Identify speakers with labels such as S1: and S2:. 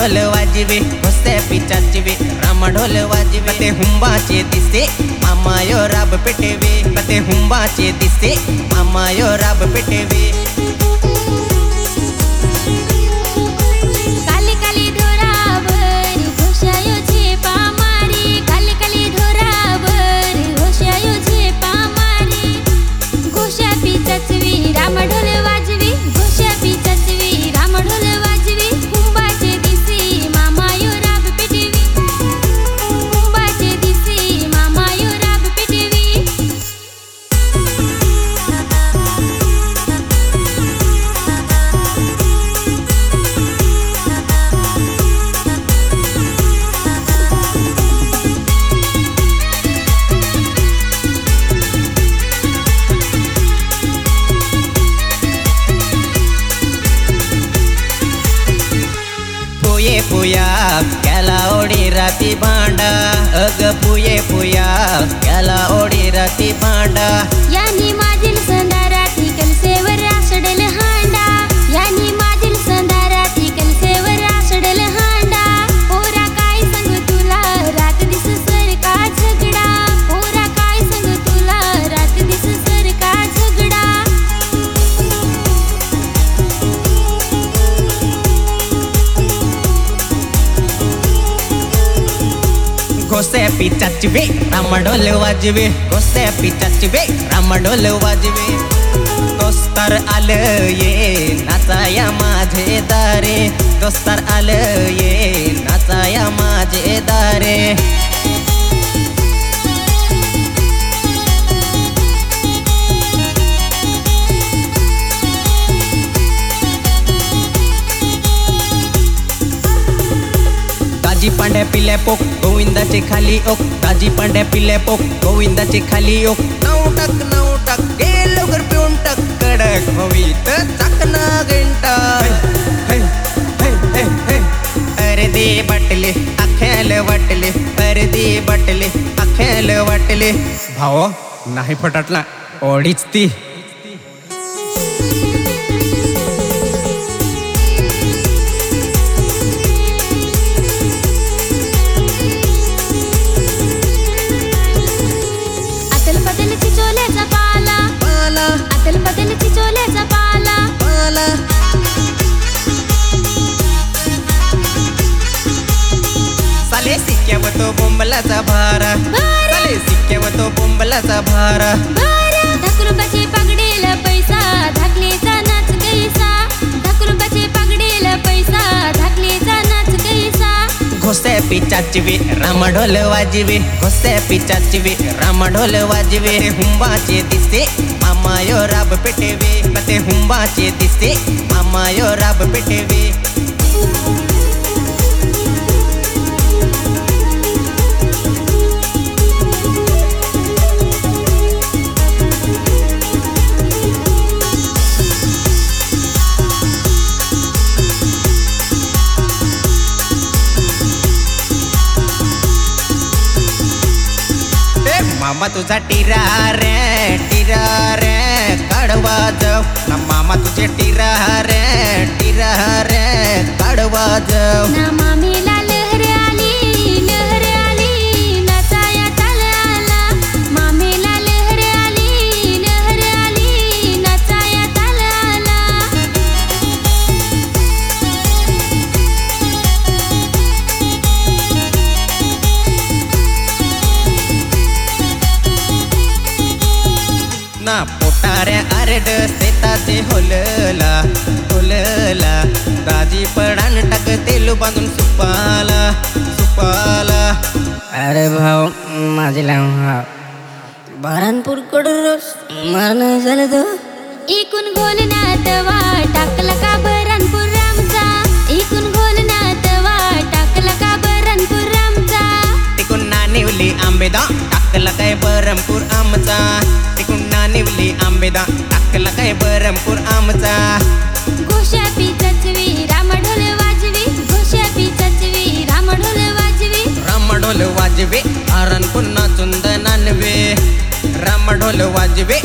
S1: ढोल वाजवे घोसे पिचाचवे राम ढोल वाजवे ते हुंबाचे दिसे मामायो राब पेटवे ते हुंबाचे दिसे मामायो राब पेटवे पुये पुया त्याला ओढी राती भांडा अग पुये पुया त्याला ओढी राती भांडा
S2: यानी माझील संदाराती कलसेवर आसडल हांडा यानी माझील संदाराती कलसेवर आसडल हांडा पोरा काय सांगू तुला रात दिस सर का झगडा पोरा काय सांगू तुला रात दिस सर का झगडा
S1: घोसे पिचाचवे राम ढोल वाजवे घोसे पिचाचवे राम ढोल वाजवे दोस्तर आलं ये नाचाया माझे दारे दोस्तर आलं ये नाचाया माझे दारे ताजी पांड्या पिल्या पोक गोविंदाचे खाली ओक ताजी पांड्या पिल्या पोक गोविंदाचे खाली ओक नाव टाक गेलो घर पिऊन टाक कडक हवी तर चाकना घंटा अरे दे बाटले आख्याल वाटले अरे दे बाटले आख्याल वाटले भाव नाही फटाटला ओढीच ती
S2: अतल बदल चिचोल्याचा पाला
S1: पाला साले सिक्क्यावर तो बोंबलाचा भारा साले सिक्क्यावर तो बोंबलाचा भारा
S2: 10 रुपयाचे पगडेल पैसा धाकलीचा नाच कैसा 10 रुपयाचे पगडेल पैसा धाकलीचा नाच कैसा
S1: घोसे पिचाचवे राम ढोल वाजवे घोसे पिचाचवे राम ढोल वाजवे हुंबाचे दिसे मामायो राब पेटवे ते हुंबाचे दिसे मामायो राब पेटवे मामा तुझा टिरा रे काढवा जाऊ ना मामा तुझे टिरा रे काढवा जाऊ
S2: ना मामीला लहर आली नाचाया ताल आला मामीला लहर आली नाचाया ताल आला
S1: ना पोटाऱ्या आरड शेताचे होलला दाजी पडान टाक तेल बांधून सुपाला
S3: अरे भाऊ माझे लाव बहरानपूर कडून मारण झालं तो
S2: इकून घोलनात वा टाकला का बहरानपूर रामचा इकून घोलनात वा टाकला का बहरानपूर रामचा
S1: टिकून नानिवली आंबेदा टाकला काय बरमपूर आमचा टिकून नानिवली आंबेदा टाकला काय बरमपूर आमचा
S2: घोषा पिचचवी राम ढोल वाजवी घोषा पिचचवी राम ढोल वाजवी
S1: राम ढोल वाजवे आरण पुन्हा चुंद नानवे राम ढोल वाजवे